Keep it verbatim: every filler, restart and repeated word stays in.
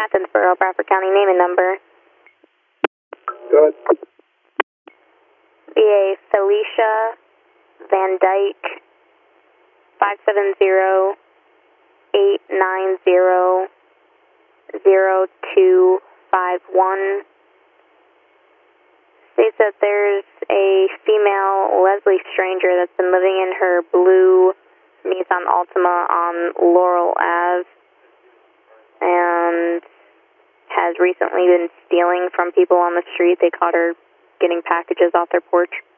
Athensboro, Bradford County, name and number. Go ahead. V A Felicia Van Dyke, five seven zero, eight nine zero, zero two five one. States that there's a female Leslie Stranger that's been living in her blue Nissan Altima on Laurel Ave and has recently been stealing from people on the street. They caught her getting packages off their porch.